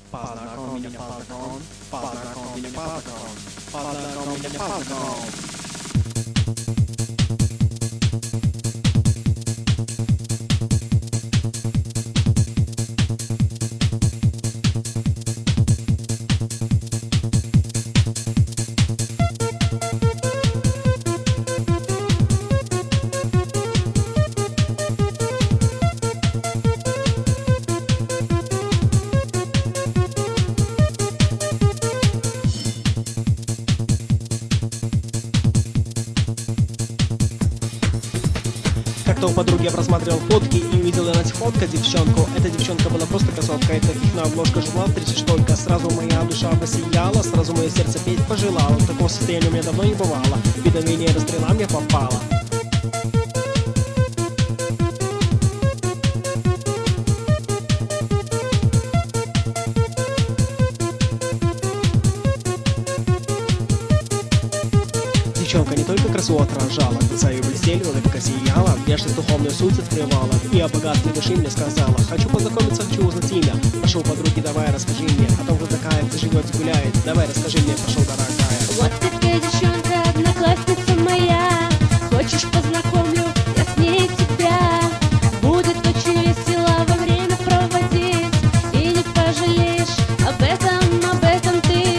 Познакомь меня, познакомь, познакомь меня, познакомь, познакомь меня, познакомь. Как-то у подруги я просматривал фотки и увидел на этих фотках девчонку. Эта девчонка была просто красотка, и таких на обложках журнала 30 только. Сразу моя душа посияла, сразу мое сердце петь пожелало. В таком состоянии у меня давно не бывало, видно Венера стрела мне попала. Девчонка не только красу отражала, глаза ее блестели, улыбка сияла, внешность духовную суть открывала, и о богатстве души мне сказала: хочу познакомиться, хочу узнать имя. Пошел, подруги, давай расскажи мне о том, кто такая, где живет и гуляет. Давай расскажи мне, пошел, дорогая. Вот такая девчонка, одноклассница моя. Хочешь, познакомлю я с ней тебя? Будет очень весело во время проводить, и не пожалеешь об этом ты.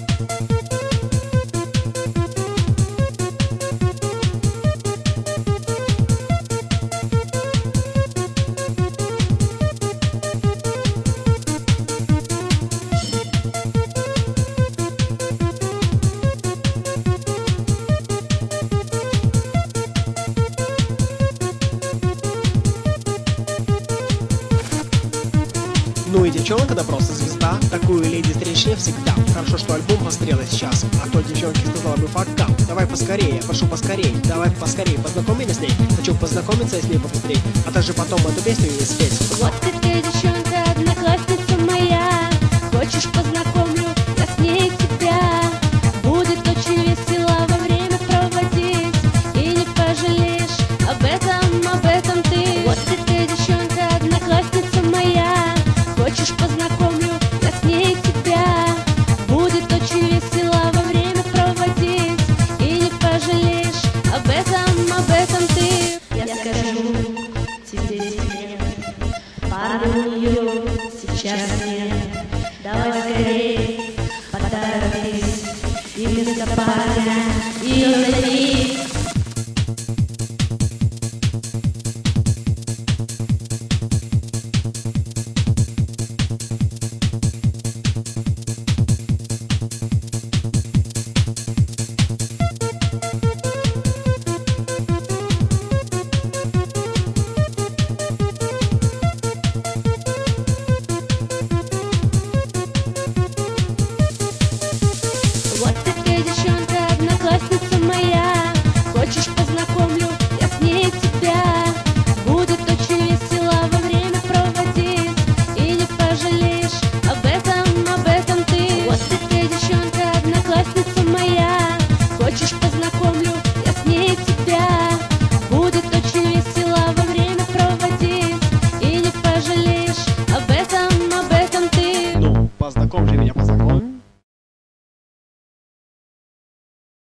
Ну и девчонка, да просто звезда, такую леди встретишь не всегда. Хорошо, что альбом посмотрела сейчас, а то девчонке сказала бы пока. Давай поскорее, прошу поскорее, давай поскорее, познакомь меня с ней. Хочу познакомиться с ней побыстрее, а также потом эту песню ей спеть. Вот такая девчонка, одноклассница моя. Хочешь, познакомлю я с ней тебя? Будет очень весело во время проводить, и не пожалеешь об этом ты. Вот такая девчонка, одноклассница моя. Хочешь, познакомлю я с ней тебя? Будет очень весело во время проводить, и не пожалеешь об этом ты. Я скажу тебе секрет, парную сейчас нет. Давай скорей, поторопись, и вместо парня ее зови.